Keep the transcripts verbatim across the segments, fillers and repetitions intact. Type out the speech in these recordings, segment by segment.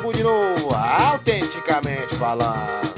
pitbull de novo, autenticamente falando.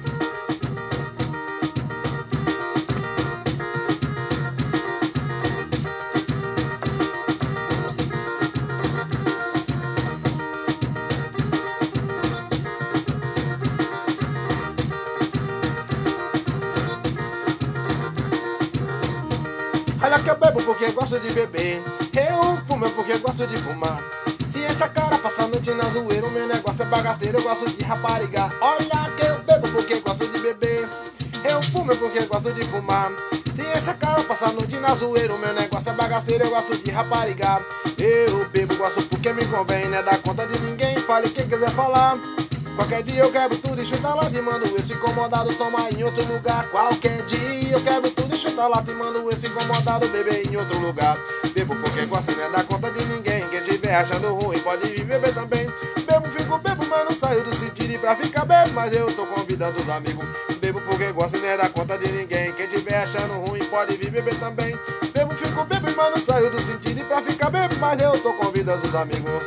Olha que eu bebo porque gosto de beber, eu fumo porque gosto de fumar. Se essa cara passa a noite na zoeira, o meu negócio é bagaceiro, eu gosto de rapariga. Olha que eu bebo porque gosto de beber, eu fumo porque gosto de fumar. Se essa cara passa a noite na zoeira, o meu negócio é bagaceiro, eu gosto de rapariga. Eu bebo, gosto porque me convém, não é dar conta de ninguém, fale quem quiser falar. Qualquer dia eu quebro tudo e chuta lá e mando esse incomodado tomar em outro lugar. Qualquer dia eu quebro tudo e chuta lá e mando esse incomodado beber em outro lugar. Bebo porque gosto, não é dar conta de ninguém. Quem tiver achando ruim pode vir beber também. Bebo, fico bebo, mas não saio do sentido e pra ficar bebo, mas eu tô convidando os amigos. Bebo porque gosto, não é dar conta de ninguém. Quem tiver achando ruim pode vir beber também. Bebo, fico bebo, mas não saio do sentido e pra ficar bebo, mas eu tô convidando os amigos.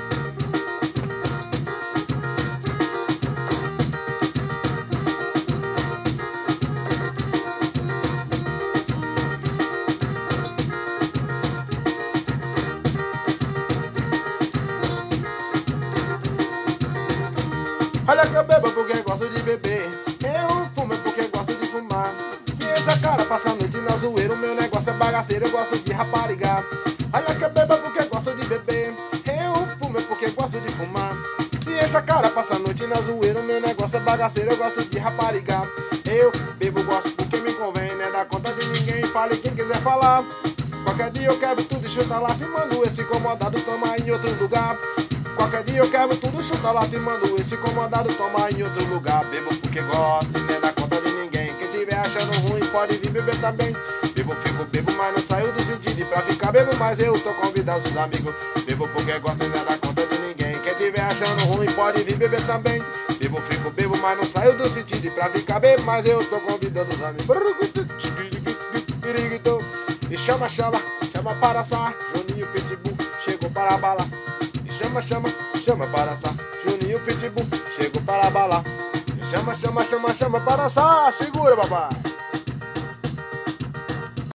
Olha que eu bebo porque gosto de beber, eu fumo porque gosto de fumar. Se essa cara passa a noite na zoeira, o meu negócio é bagaceiro, eu gosto de rapariga. Olha que eu bebo porque gosto de beber, eu fumo porque gosto de fumar. Se essa cara passa a noite na zoeira, o meu negócio é bagaceiro, eu gosto de rapariga. Eu bebo, gosto porque me convém, não é dar conta de ninguém, fale quem quiser falar. Qualquer dia eu quebro tudo e chuta lá e mando esse incomodado tomar em outro lugar. Qualquer dia eu quebro tudo, chuta lá e mando esse incomodado tomar em outro lugar. Bebo porque gosto e nem dá conta de ninguém. Quem tiver achando ruim pode vir beber também. Bebo, fico bebo, mas não saio do sentido e pra ficar bebo, mas eu tô convidando os amigos. Bebo porque gosto e nem dá conta de ninguém. Quem tiver achando ruim pode vir beber também. Bebo, fico bebo, mas não saio do sentido e pra ficar bebo, mas eu tô convidando os amigos. E chama, chama, chama para assar. Juninho Pitbull chegou para a bala. Chama, chama, chama para assar. Juninho Pitbull chegou para a bala. Chama, chama, chama, chama para assar. Segura, papai.